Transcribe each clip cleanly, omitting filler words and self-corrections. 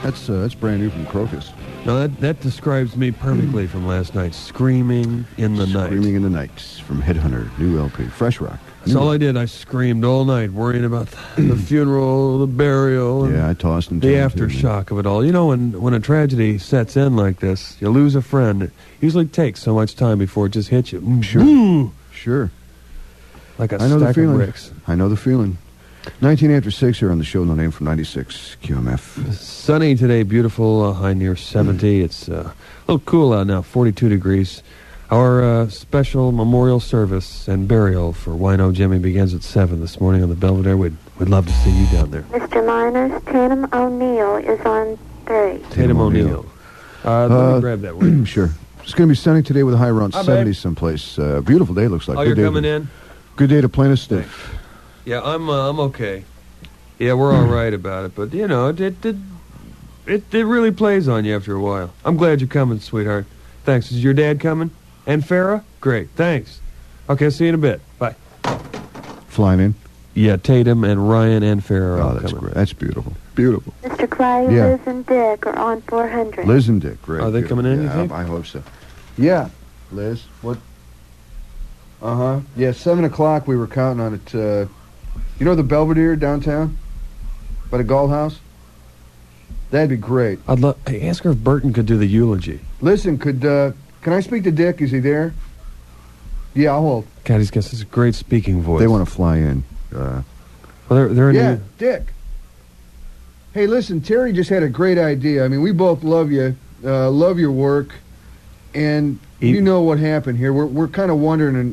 That's brand new from Crocus. No, that describes me perfectly from last night. Screaming in the Night. Screaming in the Night from Headhunter, new LP, Fresh Rock. That's all I did. I screamed all night, worrying about the funeral, the burial, and I tossed and the turned, aftershock of it all. You know, when a tragedy sets in like this, you lose a friend. It usually takes so much time before it just hits you. Sure. Like a stack of bricks. I know the feeling. 19 after 6 here on the show, No Name from 96 QMF. Sunny today, beautiful, high near 70. It's a little cool out now, 42 degrees. Our special memorial service and burial for Wino Jimmy begins at 7 this morning on the Belvedere. We'd love to see you down there. Mr. Miners, Tatum O'Neill is on 3. Tatum O'Neill. Let me grab that one. Sure. It's going to be sunny today with a high around 70 babe. someplace. Beautiful day, looks like. Oh, Good you're day coming in? Good day to Plaintiff Stiff. Yeah, I'm okay. Yeah, we're all right about it, but, you know, it really plays on you after a while. I'm glad you're coming, sweetheart. Thanks. Is your dad coming? And Farrah? Great, thanks. Okay, see you in a bit. Bye. Flying in? Yeah, Tatum and Ryan and Farrah are all that's coming. great. That's beautiful. Beautiful. Mr. Clay, Liz and Dick are on 400. Liz and Dick, great. Are they coming in, you think? I hope so. Yeah. Liz, what? Uh-huh. Yeah, 7 o'clock we were counting on it. You know the Belvedere downtown? By the Gall House? That'd be great. I'd love. Hey, ask her if Burton could do the eulogy. Listen, can I speak to Dick? Is he there? Yeah, I'll hold. God, he's got such a great speaking voice. They want to fly in. Well, they're in Dick. Hey, listen, Terry just had a great idea. I mean, we both love you, love your work, and you know what happened here. We're kind of wondering. And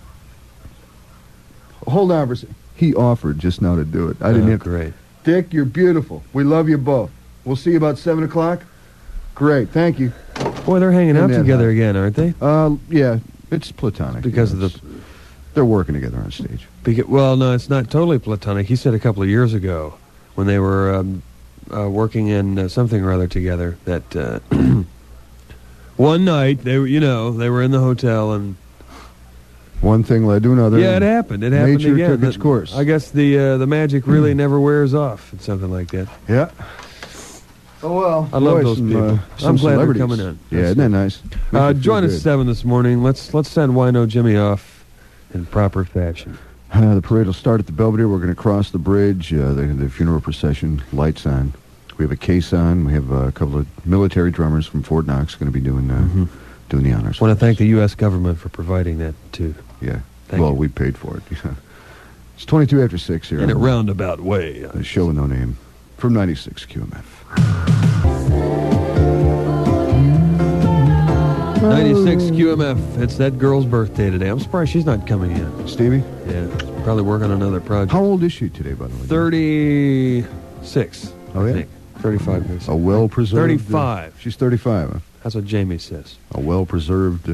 hold on for a second. He offered just now to do it. I didn't have. Great. Dick, you're beautiful. We love you both. We'll see you about 7 o'clock. Great, thank you. Boy, they're hanging out together again, aren't they? Yeah, it's platonic. Because of they're working together on stage. Well, no, it's not totally platonic. He said a couple of years ago when they were working in something or other together that one night they were in the hotel and one thing led to another. Yeah, it happened. It happened nature again. took its course. I guess the magic really never wears off. It's something like that. Yeah. Oh well. I love those people. I'm glad they're coming in. Yeah, isn't that nice? Join us at 7 this morning. Let's send Wino Jimmy off in proper fashion. The parade will start at the Belvedere. We're going to cross the bridge. The funeral procession, lights on. We have a case on. We have a couple of military drummers from Fort Knox going to be doing the honors. I want to thank the U.S. government for providing that too. Yeah. Thank you. We paid for it. It's 22 after 6 here. In a roundabout way. The show with no name from 96 QMF. 96 QMF. It's that girl's birthday today. I'm surprised she's not coming in. Stevie? Yeah, she's probably working on another project. How old is she today, by the way? 36. Oh, yeah? I think. 35 years. A well-preserved... 35. She's 35, huh? That's what Jamie says. A well-preserved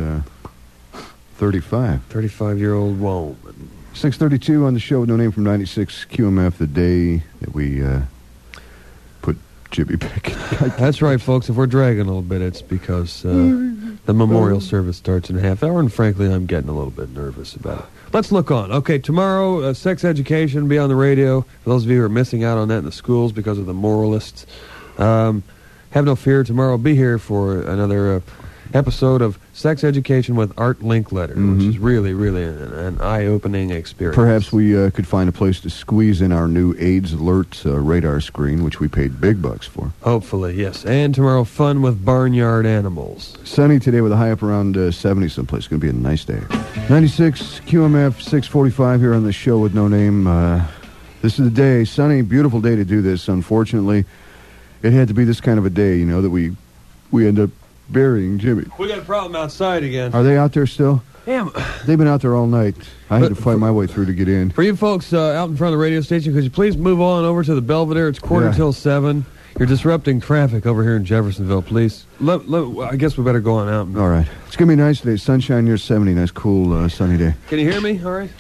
35. 35-year-old woman. 6:32 on the show with no name from 96 QMF, the day that we put Jimmy back in. That's right, folks. If we're dragging a little bit, it's because the memorial service starts in a half hour, and frankly, I'm getting a little bit nervous about it. Let's look on. Okay, tomorrow, sex education will be on the radio. For those of you who are missing out on that in the schools because of the moralists, have no fear. Tomorrow I'll be here for another episode of Sex Education with Art Linkletter, which is really, really an eye-opening experience. Perhaps we could find a place to squeeze in our new AIDS alert radar screen, which we paid big bucks for. Hopefully, yes. And tomorrow, fun with barnyard animals. Sunny today with a high up around 70 someplace. It's going to be a nice day. 96 QMF 645 here on the show with no name. This is the day, sunny, beautiful day to do this. Unfortunately, it had to be this kind of a day, that we end up burying Jimmy. We got a problem outside again. Are they out there still? Damn. They've been out there all night. I had to fight my way through to get in. For you folks out in front of the radio station, could you please move on over to the Belvedere? It's quarter till 7. You're disrupting traffic over here in Jeffersonville, please. I guess we better go on out. All right. It's going to be nice today. Sunshine near 70. Nice, cool, sunny day. Can you hear me? All right.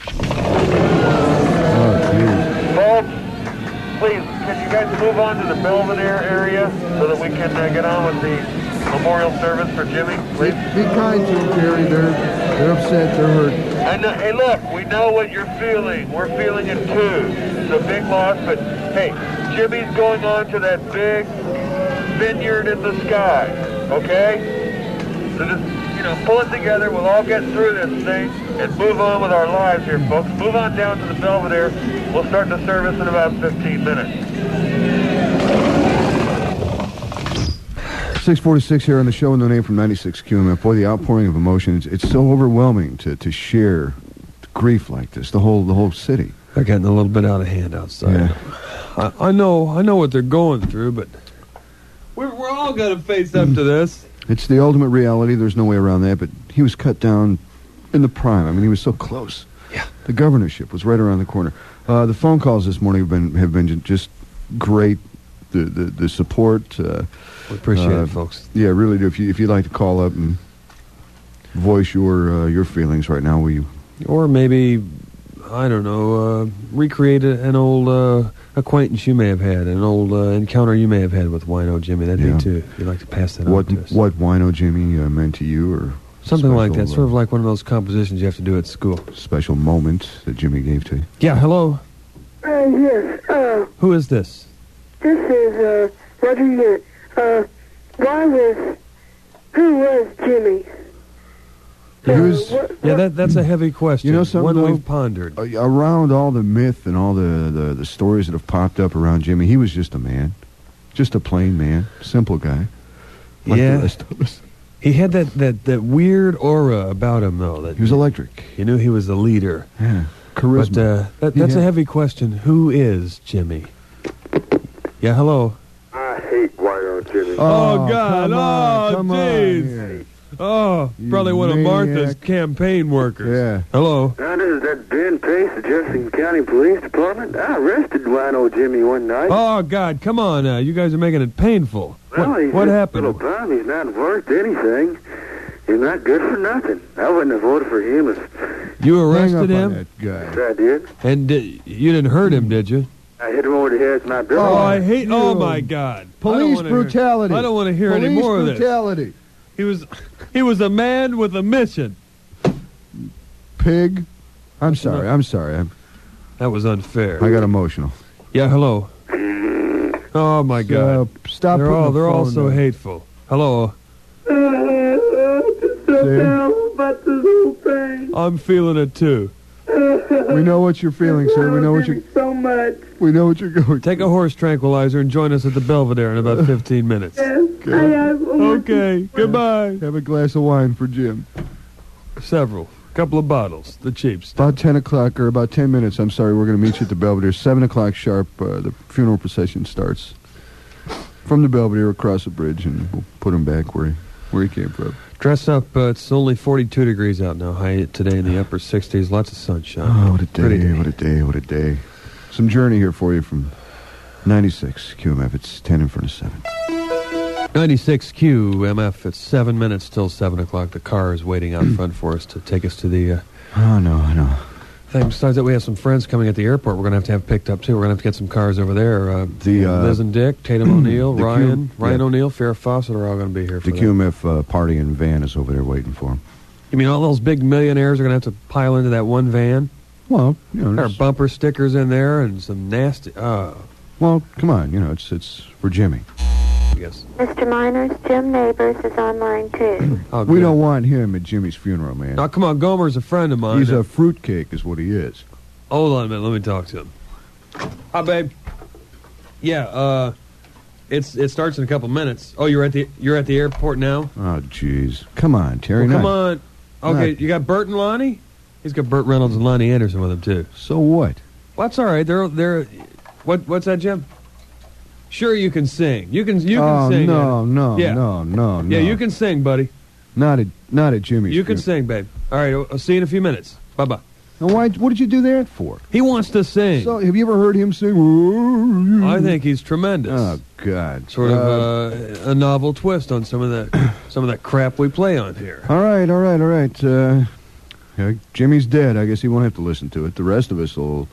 Oh, jeez. Folks, please, can you guys move on to the Belvedere area so that we can get on with the memorial service for Jimmy, please? Be kind to them, Terry. They're upset. They're hurt. Hey, look, we know what you're feeling. We're feeling it too. It's a big loss, but hey, Jimmy's going on to that big vineyard in the sky, okay? So just, pull it together. We'll all get through this thing and move on with our lives here, folks. Move on down to the Belvedere. We'll start the service in about 15 minutes. 646 here on the show with no name from 96 QMF. Boy, the outpouring of emotion, it's so overwhelming to share grief like this, the whole city. They're getting a little bit out of hand outside. Yeah. I know what they're going through, but we're all going to face up to this. It's the ultimate reality. There's no way around that, but he was cut down in the prime. I mean, he was so close. Yeah. The governorship was right around the corner. The phone calls this morning have been just great. The support. We appreciate it, folks. Yeah, really do. If you'd like to call up and voice your feelings right now, will you? Or maybe, I don't know, recreate an old acquaintance you may have had, an old encounter you may have had with Wino Jimmy. That'd be too. If you'd like to pass that on to us. What Wino Jimmy meant to you, or something like that. Sort of like one of those compositions you have to do at school. Special moment that Jimmy gave to you. Yeah. Hello. Yes. Who is this? This is Roger here. Who was Jimmy? That's a heavy question. You know something, one though? we've pondered. Around all the myth and all the stories that have popped up around Jimmy, he was just a man. Just a plain man. Simple guy. Like the rest of us. He had that weird aura about him, though. That he was electric. You knew he was a leader. Yeah. Charisma. But that's a heavy question. Who is Jimmy? Yeah, hello. I hate Wino Jimmy. Oh, God. Come on, jeez. Oh, probably one of Martha's campaign workers. Yeah. Hello. Now, this is that Ben Pace, the Jefferson County Police Department. I arrested Wino Jimmy one night. Oh, God, come on now. You guys are making it painful. Well, What happened? Little bum. He's not worth anything. He's not good for nothing. I wouldn't have voted for him if You arrested Hang up on him? that guy. I did. And you didn't hurt him, did you? I hit him over the head with my bill. Oh, I hate... you. Oh, my God. Police brutality. I don't want to hear any more of this. Brutality. He was a man with a mission. Pig. I'm sorry. That was unfair. I got emotional. Yeah, hello. Oh, my God. Stop. They're all so hateful. Hello. About this whole thing. I'm feeling it, too. We know what you're feeling, sir. We know what you. So much. We know what you're going. Take a horse tranquilizer and join us at the Belvedere in about 15 minutes. Okay, goodbye. Have a glass of wine for Jim. Several. Couple of bottles. The cheap stuff. About 10 o'clock, or about 10 minutes, I'm sorry, we're going to meet you at the Belvedere. 7 o'clock sharp, the funeral procession starts. From the Belvedere across the bridge, and we'll put him back where he came from. Dress up. It's only 42 degrees out now. High today in the upper 60s. Lots of sunshine. Oh, what a Pretty day, what a day, what a day. Some journey here for you from 96 QMF. It's 10 in front of 7. 96 QMF. It's 7 minutes till 7 o'clock. The car is waiting out front for us to take us to the Oh, no, I know. thing. Besides that, we have some friends coming at the airport we're going to have picked up, too. We're going to have to get some cars over there. Liz and Dick, Tatum O'Neill, Ryan O'Neill, Farrah Fawcett are all going to be here for The that. QMF party and van is over there waiting for him. You mean all those big millionaires are going to have to pile into that one van? Well, There are bumper stickers in there and some nasty... well, come on, it's for Jimmy. I guess. Mr. Miners, Jim Neighbors is on line 2. Oh, We good. don't want him at Jimmy's funeral, man. Now, come on, Gomer's a friend of mine. He's a fruitcake is what he is. Hold on a minute, let me talk to him. Hi, babe. Yeah, it starts in a couple minutes. Oh, you're at the airport now? Oh, jeez. Come on, Terry. Well, come on. Okay, not- you got Burt and Lonnie? He's got Burt Reynolds and Lonnie Anderson with him, too. So what? Well, that's all right. They're what's that, Jim? Sure, you can sing. You can sing. No, Yeah. no. Yeah, you can sing, buddy. Not at Jimmy's. You can sing, babe. All right, I'll see you in a few minutes. Bye-bye. Now, what did you do that for? He wants to sing. So, have you ever heard him sing? I think he's tremendous. Oh God! Sort of a novel twist on some of that crap we play on here. All right. Jimmy's dead. I guess he won't have to listen to it. The rest of us will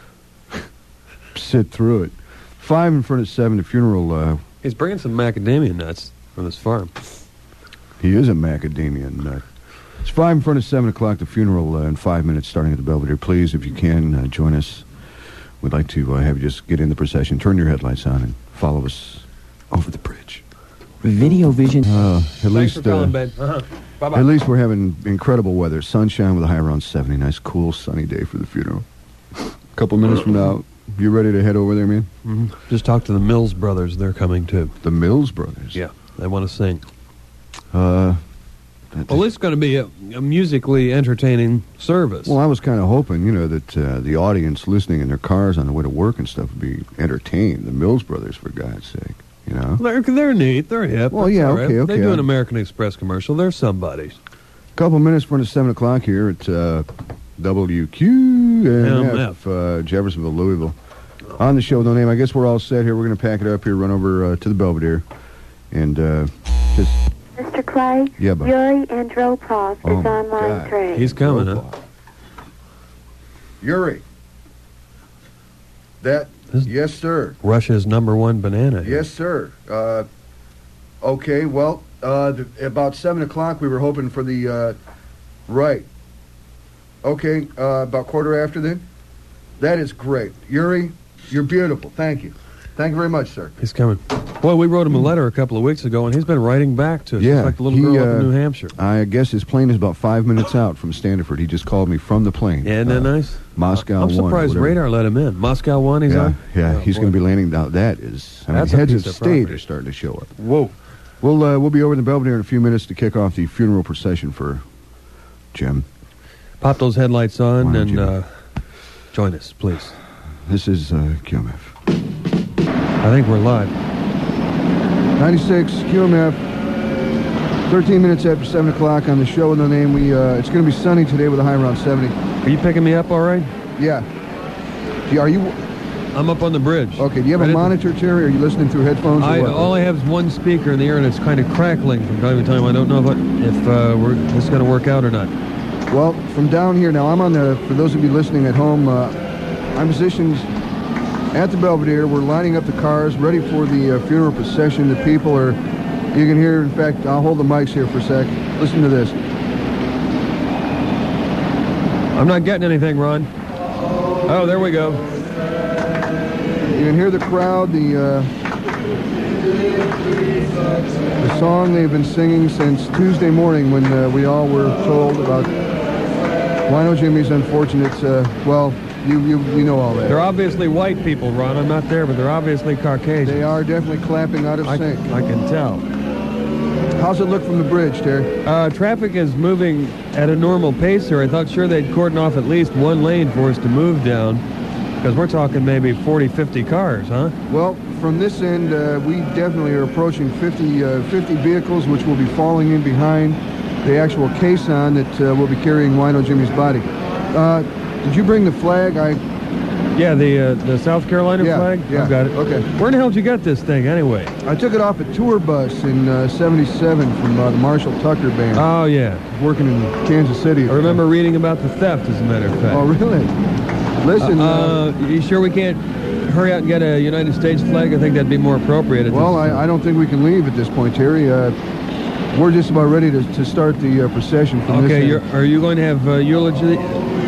sit through it. 5 in front of 7. The funeral. He's bringing some macadamia nuts from his farm. He is a macadamia nut. It's 5 in front of 7 o'clock. The funeral in 5 minutes, starting at the Belvedere. Please, if you can, join us. We'd like to have you just get in the procession, turn your headlights on, and follow us over the bridge. Video Vision. At Thanks least, for calling, babe. Bye-bye. at least we're having incredible weather. Sunshine with a high around 70. Nice, cool, sunny day for the funeral. A couple minutes from now, you ready to head over there, man? Mm-hmm. Just talk to the Mills brothers. They're coming, too. The Mills brothers? Yeah, they want to sing. Well, it's going to be a musically entertaining service. I was kind of hoping, that the audience listening in their cars on the way to work and stuff would be entertained. The Mills brothers, for God's sake, They're neat. They're hip. Well, That's yeah, all right. okay. They do an American Express commercial. They're somebody. Couple minutes before the 7 o'clock here at WQMF, Jeffersonville, Louisville. On the show, no name. I guess we're all set here. We're going to pack it up here, run over to the Belvedere, and just... Mr. Clay, yeah, bud. Yuri Andropov is on line 3. He's coming, huh? Yuri. Yes, sir. Russia's #1 banana. Yes, sir. Okay, well, about 7 o'clock we were hoping for the, right. Okay, about quarter after then? That is great. Yuri, you're beautiful. Thank you. Thank you very much, sir. He's coming. Boy, we wrote him a letter a couple of weeks ago, and he's been writing back to us. Yeah, Just like the little girl up in New Hampshire. I guess his plane is about 5 minutes out from Stanford. He just called me from the plane. Yeah, isn't that nice? Moscow 1. I'm surprised Radar let him in. Moscow 1, he's on? Yeah, he's going to be landing down. That is, That's a heads piece of of state property. are starting to show up. Whoa. We'll be over in the Belvedere in a few minutes to kick off the funeral procession for Jim. Pop those headlights on Why don't and you? join us, please. This is QMF. I think we're live. 96 QMF. 13 minutes after 7 o'clock on the show with no name. It's going to be sunny today with a high around 70. Are you picking me up all right? Yeah. Are you? I'm up on the bridge. Okay. Do you have Right a at the- monitor, Terry? Or are you listening through headphones? Or what? All I have is one speaker in the ear, and it's kind of crackling from time to time. I don't know if this is going to work out or not. Well, from down here now, I'm on the. For those of you listening at home, I'm positioned at the Belvedere. We're lining up the cars, ready for the funeral procession. The people are. You can hear. In fact, I'll hold the mics here for a sec. Listen to this. I'm not getting anything, Ron. Oh, there we go. You can hear the crowd. The song they've been singing since Tuesday morning when we all were told about Wino Jimmy's unfortunate. Well, you know all that. They're obviously white people, Ron. I'm not there, but they're obviously Caucasian. They are definitely clapping out of sync. I can tell. How's it look from the bridge, Terry? Traffic is moving at a normal pace here. I thought sure they'd cordon off at least one lane for us to move down, because we're talking maybe 40, 50 cars, huh? Well, from this end, we definitely are approaching 50 vehicles, which will be falling in behind the actual caisson that will be carrying Wino Jimmy's body. Did you bring the flag? Yeah, the South Carolina flag? Yeah. I've got it. Okay. Where in the hell did you get this thing, anyway? I took it off a tour bus in 77 from the Marshall Tucker Band. Oh, yeah. Working in Kansas City. I remember reading about the theft, as a matter of fact. Oh, really? Listen. You sure we can't hurry out and get a United States flag? I think that'd be more appropriate. Well, I don't think we can leave at this point, Terry. We're just about ready to start the procession from this end. Okay, are you going to have the eulogy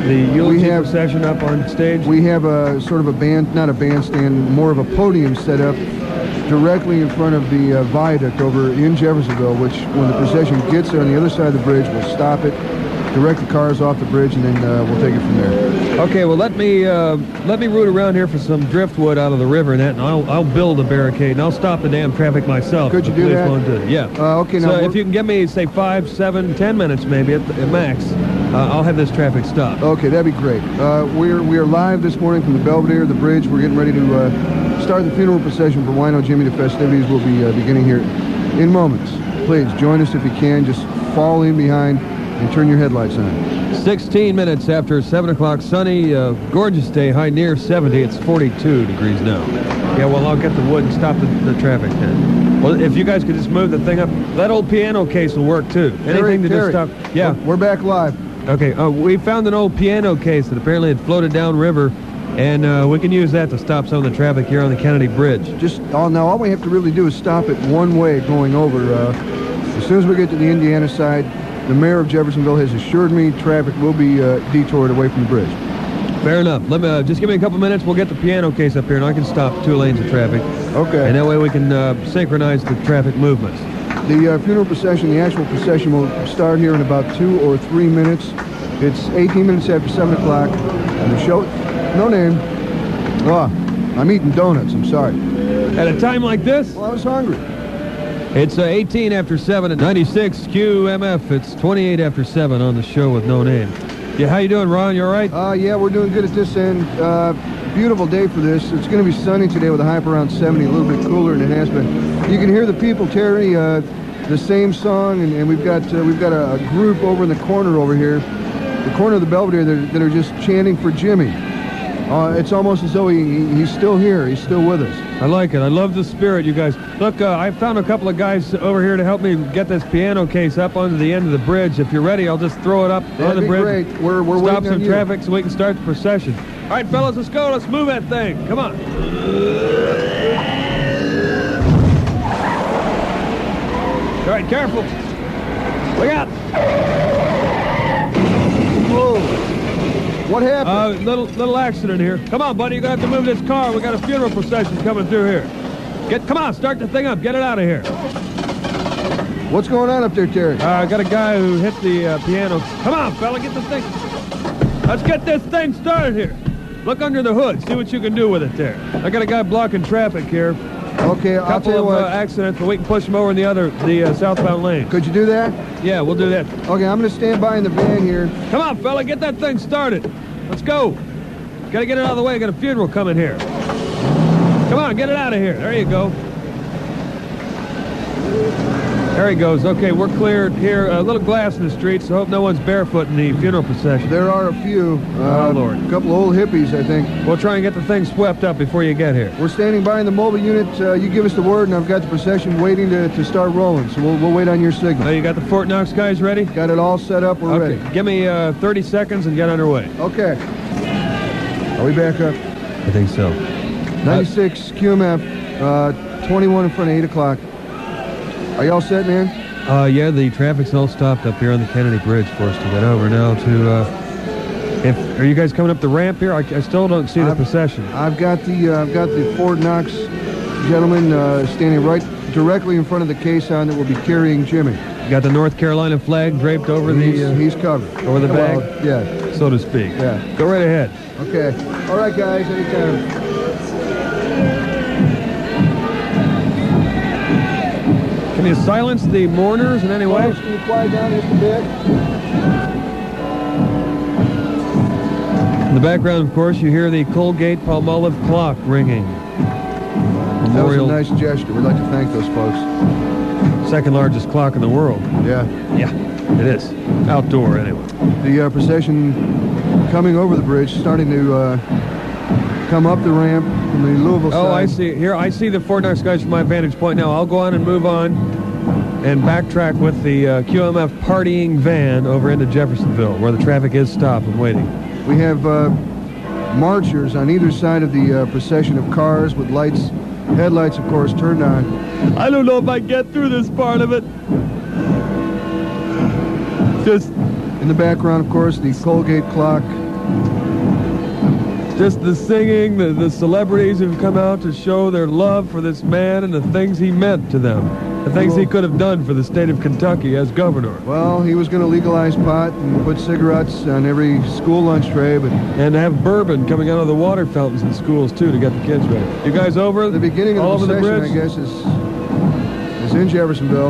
procession up on stage? We have a sort of a band, not a bandstand, more of a podium set up directly in front of the viaduct over in Jeffersonville, which when the procession gets there on the other side of the bridge, we'll stop it, direct the cars off the bridge, and then we'll take it from there. Okay, well let me root around here for some driftwood out of the river and that, and I'll build a barricade and I'll stop the damn traffic myself. Could you do that? Yeah. Okay. So now if you can give me say 5, 7, 10 minutes maybe at max, I'll have this traffic stopped. Okay, that'd be great. We are live this morning from the Belvedere, the bridge. We're getting ready to start the funeral procession for Wino Jimmy. The festivities will be beginning here in moments. Please join us if you can. Just fall in behind and turn your headlights on. 16 minutes after 7 o'clock, sunny, gorgeous day, high near 70. It's 42 degrees now. Yeah, well, I'll get the wood and stop the traffic then. Well, if you guys could just move the thing up, that old piano case will work too. Anything to just stop. Yeah. We're back live. Okay, we found an old piano case that apparently had floated downriver, and we can use that to stop some of the traffic here on the Kennedy Bridge. Now all we have to really do is stop it one way going over. As soon as we get to the Indiana side, the mayor of Jeffersonville has assured me traffic will be detoured away from the bridge. Fair enough. Let me just give me a couple minutes. We'll get the piano case up here, and I can stop 2 lanes of traffic. Okay. And that way we can synchronize the traffic movements. The funeral procession, the actual procession, will start here in about 2 or 3 minutes. It's 18 minutes after 7 o'clock. And the show, no name. Oh, I'm eating donuts. I'm sorry. At a time like this? Well, I was hungry. It's 18 after 7 at 96 QMF. It's 28 after 7 on the show with no name. Yeah, how you doing, Ron? You all right? Yeah, we're doing good at this end. Beautiful day for this. It's going to be sunny today with a high of around 70, a little bit cooler than it has been. You can hear the people, Terry, the same song, and we've got a group over in the corner over here, the corner of the Belvedere, that are just chanting for Jimmy. It's almost as though he's still here. He's still with us. I like it. I love the spirit, you guys. Look, I found a couple of guys over here to help me get this piano case up onto the end of the bridge. If you're ready, I'll just throw it up on the bridge. Great. We're Stop waiting some on you. traffic so we can start the procession. All right, fellas, let's go. Let's move that thing. Come on. All right, careful. Look out. Whoa. What happened? Little accident here. Come on, buddy. You're going to have to move this car. We got a funeral procession coming through here. Come on, start the thing up. Get it out of here. What's going on up there, Terry? I got a guy who hit the piano. Come on, fella, get the thing. Let's get this thing started here. Look under the hood. See what you can do with it there. I got a guy blocking traffic here. Okay, I'll tell you Couple of what. accidents, but we can push him over in the southbound lane. Could you do that? Yeah, we'll do that. Okay, I'm going to stand by in the van here. Come on, fella, get that thing started. Let's go. Got to get it out of the way. Got a funeral coming here. Come on, get it out of here. There you go. There he goes. Okay, we're cleared here. A little glass in the street, so hope no one's barefoot in the funeral procession. There are a few. Oh, Lord. A couple of old hippies, I think. We'll try and get the thing swept up before you get here. We're standing by in the mobile unit. You give us the word, and I've got the procession waiting to start rolling. So we'll wait on your signal. Oh, you got the Fort Knox guys ready? Got it all set up. We're Okay, ready. give me 30 seconds and get underway. Okay. Are we back up? I think so. 96 QMF, 21 in front of 8 o'clock. Are y'all set, man? Yeah, the traffic's all stopped up here on the Kennedy Bridge for us to get over now to, are you guys coming up the ramp here? I still don't see the procession. I've got the Fort Knox gentleman standing right directly in front of the caisson that will be carrying Jimmy. You got the North Carolina flag draped over He's covered. over the bag, Well, yeah. so to speak. Yeah. Go right ahead. Okay. All right, guys. Anytime. Can you silence the mourners in any way? Can you quiet down just a bit? In the background, of course, you hear the Colgate Palmolive clock ringing. That was a Memorial, nice gesture. We'd like to thank those folks. second largest clock in the world. Yeah. Yeah, it is. Outdoor, anyway. The procession coming over the bridge, starting to come up the ramp from the Louisville side. Oh, I see. Here, I see the Fort Knox guys from my vantage point now. I'll go on and move on and backtrack with the QMF partying van over into Jeffersonville, where the traffic is stopped and waiting. We have marchers on either side of the procession of cars with lights, headlights, of course, turned on. I don't know if I get through this part of it. Just In the background, of course, the Colgate clock. Just the singing, the celebrities who've come out to show their love for this man and the things he meant to them. The things he could have done for the state of Kentucky as governor. Well, he was going to legalize pot and put cigarettes on every school lunch tray, but And have bourbon coming out of the water fountains in schools, too, to get the kids ready. You guys over? the beginning all of the over procession, the I bridge? guess, is in Jeffersonville.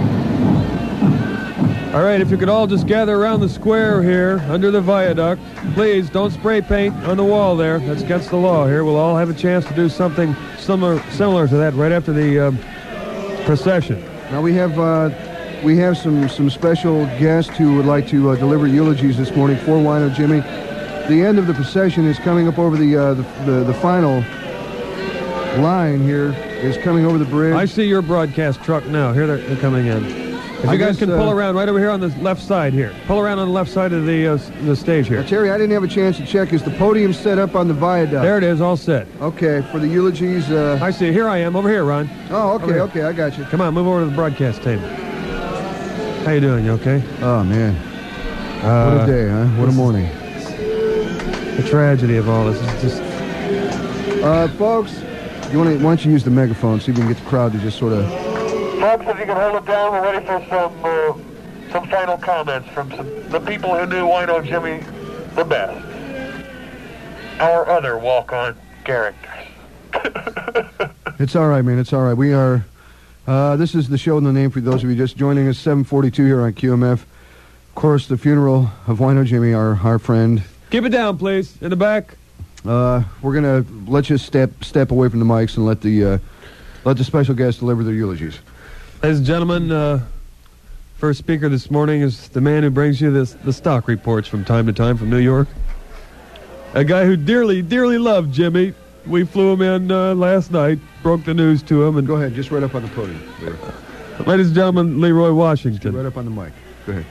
All right, if you could all just gather around the square here, under the viaduct. Please, don't spray paint on the wall there. That's against the law here. We'll all have a chance to do something similar to that right after the procession. Now we have some special guests who would like to deliver eulogies this morning for Wino Jimmy. The end of the procession is coming up over the final line here is coming over the bridge. I see your broadcast truck now. Here they're coming in. If you guys can pull around right over here on the left side here. Pull around on the left side of the stage here. Now, Terry, I didn't have a chance to check. Is the podium set up on the viaduct? There it is, all set. Okay, for the eulogies. I see. Here I am, over here, Ron. Oh, Over okay, here. okay, I got you. Come on, move over to the broadcast table. How you doing? You okay? Oh, man. What a day, huh? What a morning. The tragedy of all this is just... Folks, why don't you use the megaphone, see if we can get the crowd to just sort of... Folks, if you can hold it down, we're ready for some final comments from the people who knew Wino Jimmy the best. Our other walk-on characters. It's all right, man. It's all right. We are... this is the show in the name for those of you just joining us, 742 here on QMF. Of course, the funeral of Wino Jimmy, our friend. Keep it down, please. In the back. We're going to let you step away from the mics and let the special guests deliver their eulogies. Ladies and gentlemen, first speaker this morning is the man who brings you the stock reports from time to time from New York. A guy who dearly, dearly loved Jimmy. We flew him in last night, broke the news to him. And go ahead, just right up on the podium. Ladies and gentlemen, Leroy Washington. Right up on the mic. Go ahead.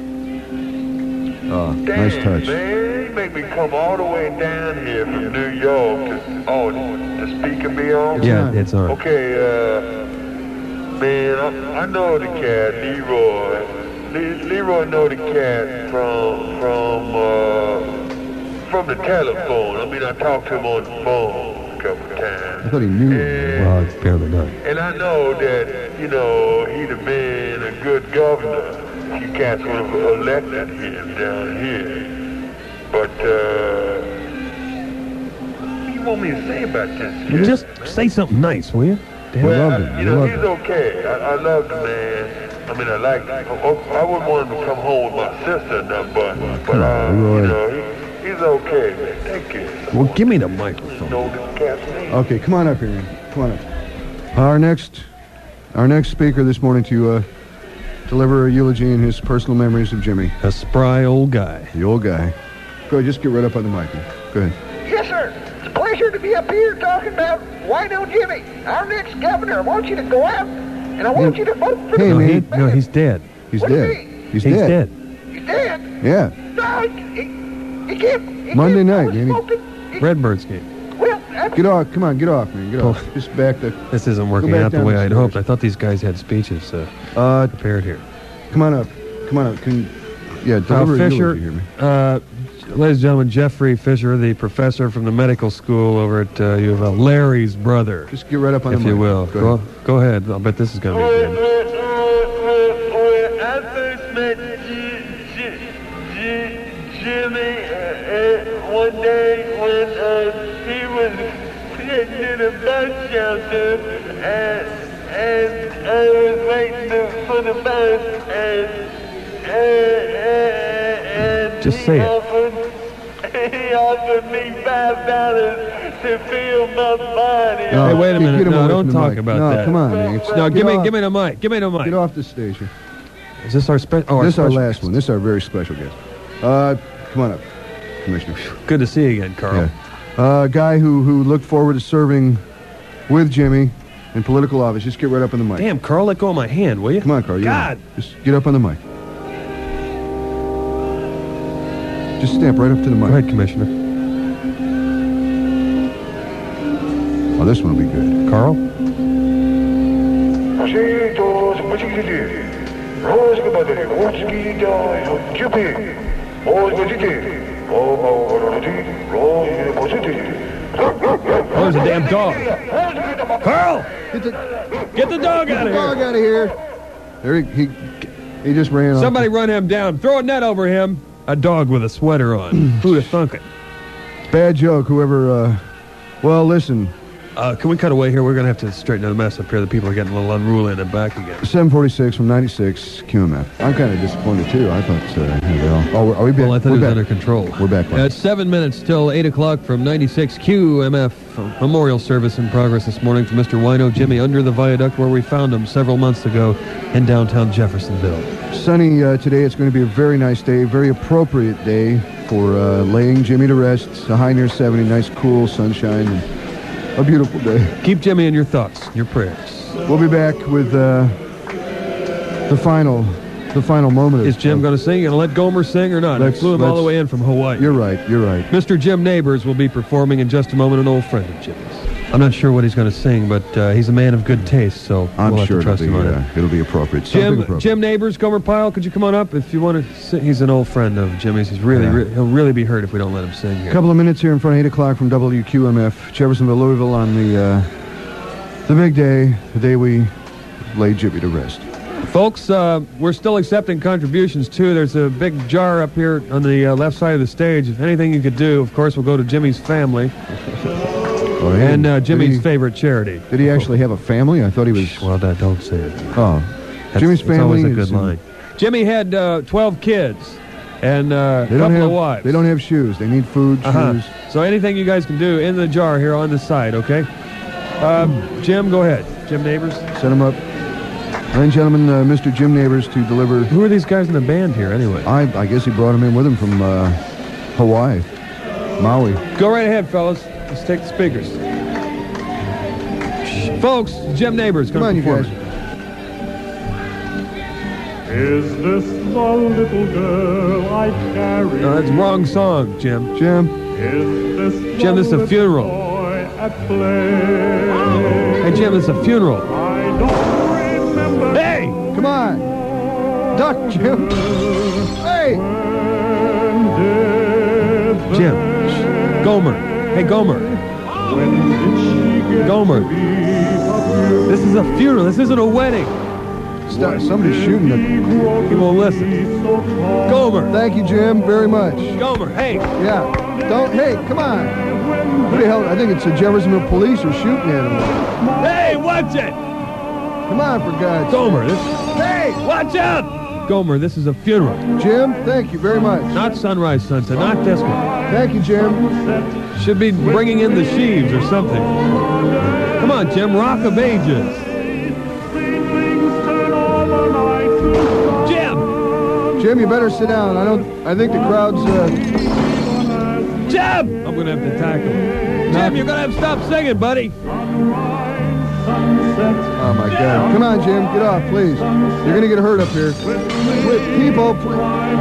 Damn, nice touch. Man, you make me come all the way down here from New York to speak and be on? Yeah, it's on. Okay, man, I know the cat, Leroy. Leroy know the cat from the telephone. I mean, I talked to him on the phone a couple of times. I thought he knew him. Well, apparently not. And I know that, he'd have been a good governor. You cats would have elected him down here. But, what do you want me to say about this? Kid? Just say something nice, will you? We loved him. He's okay. I love the man. I mean, I like him. I wouldn't want him to come home with my sister and nothing, but he's okay, man. Thank you. Well, give me the microphone. Know this cat's name. Okay, come on up here, man. Come on up. Our next speaker this morning to deliver a eulogy in his personal memories of Jimmy. A spry old guy. The old guy. Go ahead, just get right up on the mic. Go ahead. Yes, sir. It's a pleasure to be up here talking about Wino Jimmy, our next governor. I want you to go out, and I want you to vote for Hey, the man. No, he's dead. He's What do you dead. mean? He's He's dead. dead. He's dead. Yeah. No, he can't. Monday night, I was man. smoking. Redbirds game. Well, that's... Get off. Come on, get off, man. Get off. Just back the... This isn't working back out the down way the I'd stairs. hoped. I thought these guys had speeches prepared here. Come on up. Come on up. Deliver a Fisher, eulogy here, man. ladies and gentlemen, Jeffrey Fisher, the professor from the medical school over at U of L, Larry's brother, Just get right up on the if mic. you will. Go ahead. I'll bet this is going to be good. When I first met Jimmy one day when he was sitting in a bus shelter and I was waiting for the bus and Just say it. He offered me $5 to fill my body. No, Hey, wait a get minute. him No, away don't from the talk mic. about no, that. come on, man. No, Get give me off. the mic. Give me the mic. Get off the stage here. Is this our special? This is our last one. This is our very special guest. Come on up, Commissioner. Good to see you again, Carl. Yeah. Guy who looked forward to serving with Jimmy in political office. Just get right up on the mic. Damn, Carl, let go of my hand, will you? Come on, Carl. God. Just get up on the mic. Just stamp right up to the mic. Go ahead, Commissioner. Oh, this one will be good. Carl? Oh, there's a damn dog. Carl! Get the dog out of Dog here. out of here. There he just ran off. Somebody run him down. Throw a net over him. A dog with a sweater on. Who'd have thunk it? Bad joke, whoever, well, listen, Can we cut away here? We're going to have to straighten the mess up here. The people are getting a little unruly in the back again. 746 from 96 QMF. I'm kind of disappointed, too. I thought, are we back? Well, I thought We're it was back. under control. We're back. It's 7 minutes till 8 o'clock from 96 QMF. Memorial service in progress this morning for Mr. Wino Jimmy under the viaduct where we found him several months ago in downtown Jeffersonville. Sunny today. It's going to be a very nice day, very appropriate day for laying Jimmy to rest. It's a high near 70, nice cool sunshine, and a beautiful day. Keep Jimmy in your thoughts, your prayers. We'll be back with the final moment. Is Jim going to sing? Going to let Gomer sing or not? I flew him all the way in from Hawaii. You're right. Mr. Jim Neighbors will be performing in just a moment, an old friend of Jimmy's. I'm not sure what he's going to sing, but he's a man of good taste, so I'm we'll sure have to trust him on it. it'll be appropriate. Something appropriate. Jim Neighbors, Gomer Pyle, could you come on up if you want to sing? He's an old friend of Jimmy's. He's he'll really be hurt if we don't let him sing here. A couple of minutes here in front of 8 o'clock from WQMF, Jeffersonville, Louisville, on the big day, the day we laid Jimmy to rest. Folks, we're still accepting contributions, too. There's a big jar up here on the left side of the stage. If anything you could do, of course, we'll go to Jimmy's family and Jimmy's favorite charity. Did he actually have a family? I thought he was... Well, don't say it. Jimmy's family... It's always a good line. Jimmy had 12 kids and a couple of wives. They don't have shoes. They need food, shoes. So anything you guys can do in the jar here on the side, okay? Jim, go ahead. Jim Neighbors. Set him up. Ladies and gentlemen, Mr. Jim Neighbors to deliver... Who are these guys in the band here, anyway? I guess he brought him in with him from Hawaii. Maui. Go right ahead, fellas. Let's take the speakers. Folks, Jim Neighbors. Come on, you guys. Is this the little girl I carry? No, that's the wrong song, Jim. Jim, this is a funeral. At play? Hey, Jim, it's a funeral. I don't remember. Hey! come on. Duck, Jim. Hey! Jim. Gomer. Hey, Gomer. Gomer. This is a funeral. This isn't a wedding. Stop. Somebody's shooting at... He won't listen. Gomer. Thank you, Jim, very much. Gomer, hey. Yeah. Hey, come on. Who the hell? I think it's the Jeffersonville police are shooting at him. Hey, watch it. Come on, for God's sake. Gomer, hey, watch out. Gomer, this is a funeral. Jim, thank you very much. Not sunrise, sunset, not this one. Thank you, Jim. Should be bringing in the sheaves or something. Come on, Jim, Rock of Ages. Jim, you better sit down. I think the crowd's... Jim! I'm going to have to tackle him. Jim, you're going to have to stop singing, buddy. Oh, my God. Come on, Jim. Get off, please. You're going to get hurt up here. People, please.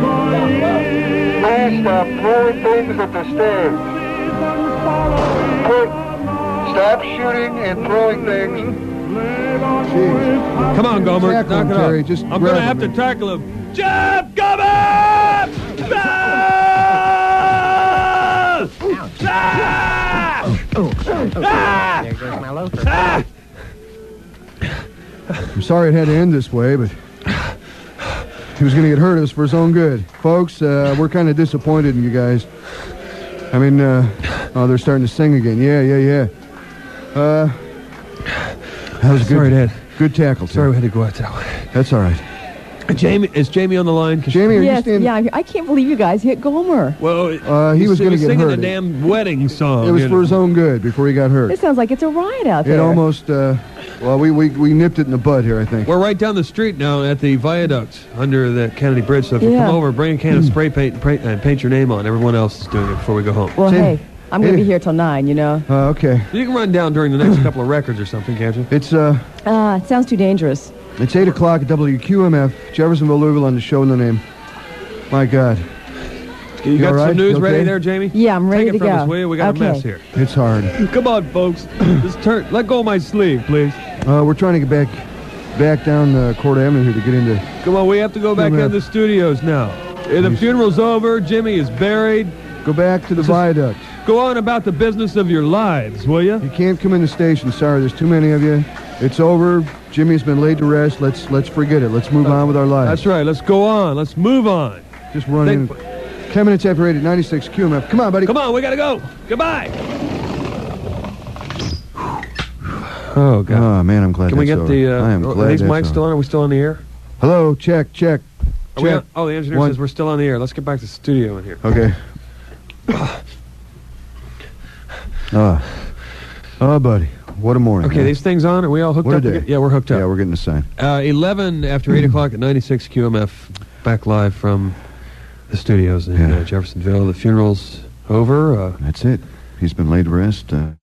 Please stop throwing things at the stage. Stop shooting and throwing things. Jeez. Come on, Gomer. Tackle him, Knock it Terry. off. Just I'm going to grab have him. to tackle him. Jim, Gomer! I'm sorry it had to end this way, but he was going to get hurt. It was for his own good. Folks, we're kind of disappointed in you guys. I mean, oh, they're starting to sing again. Yeah. That was good. Sorry, Dad. Good tackle, Sorry we Tim. had to go out that way. That's all right. Jamie, is Jamie on the line? Jamie, are you Yes, standing? yeah, I can't believe you guys hit Gomer. Well, he was going to get singing hurt. a damn wedding song. It was for his own good before he got hurt. It sounds like it's a riot out there. It almost, well, we nipped it in the bud here, I think. We're right down the street now at the viaduct under the Kennedy Bridge. So if you Yeah. come over, bring a can of spray paint and paint your name on. Everyone else is doing it before we go home. Well, Tim, hey, I'm going to be here till 9, you know. Okay. You can run down during the next couple of records or something, can't you? It's, It sounds too dangerous. it's 8 o'clock at WQMF, Jeffersonville, Louisville, on the show no name. My God. You got all right? some news You ready okay? there, Jamie? Yeah, I'm ready Take it to from go. us, will you? We got Okay. a mess here. It's hard. Come on, folks. Just let go of my sleeve, please. We're trying to get back down Court Avenue here to get into... Come on, we have to go back Come in on. the studios now. The funeral's over. Jimmy is buried. Go back to the viaduct. Go on about the business of your lives, will you? You can't come in the station. Sorry, there's too many of you. It's over. Jimmy's been laid to rest. Let's forget it. Let's move on with our lives. That's right. Let's go on. Let's move on. Just run in. 10 minutes after 8 at 96 QMF. Come on, buddy. Come on, we gotta go. Goodbye. Oh, God. Oh, man, I'm glad Can we that's get over. the... I am are glad these that's mics over. still on? Are we still on the air? Hello, check. Are we Check. on? Oh, the engineer One. says we're still on the air. Let's get back to the studio in here. Okay. Oh, buddy. What a morning. Okay, man. these things on? Are we all hooked What a up? day. Yeah, we're hooked up. Yeah, we're getting the sign. 11 after 8 o'clock at 96 QMF. Back live from the studios in Jeffersonville. The funeral's over. That's it. He's been laid to rest.